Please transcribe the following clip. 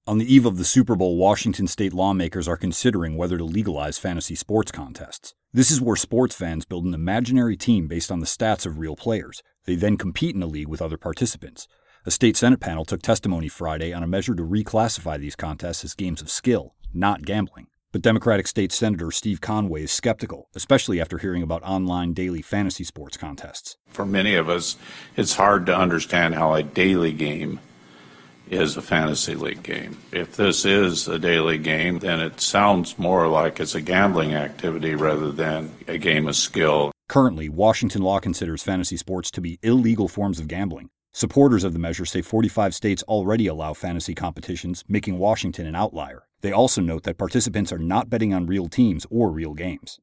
On the eve of the Super Bowl, Washington state lawmakers are considering whether to legalize fantasy sports contests. This is where sports fans build an imaginary team based on the stats of real players. They then compete in a league with other participants. A state Senate panel took testimony Friday on a measure to reclassify these contests as games of skill, not gambling. But Democratic State Senator Steve Conway is skeptical, especially after hearing about online daily fantasy sports contests. For many of us, it's hard to understand how a daily game is a fantasy league game. If this is a daily game, then it sounds more like it's a gambling activity rather than a game of skill. Currently, Washington law considers fantasy sports to be illegal forms of gambling. Supporters of the measure say 45 states already allow fantasy competitions, making Washington an outlier. They also note that participants are not betting on real teams or real games.